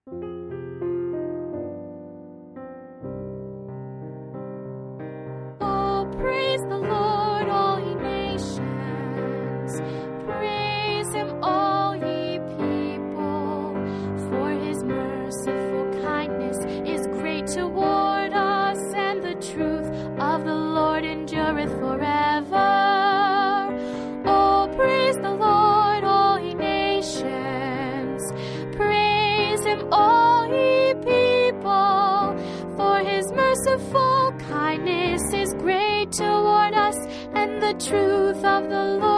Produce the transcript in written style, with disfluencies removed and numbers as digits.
Oh, praise the Lord, all ye nations. Praise him, all ye people. For his merciful kindness is great toward us, and the truth of the Lord endureth forever. Oh, praise the Lord, all ye nations. Praise him, all ye people. For his merciful kindness is great toward us, and the truth of the Lord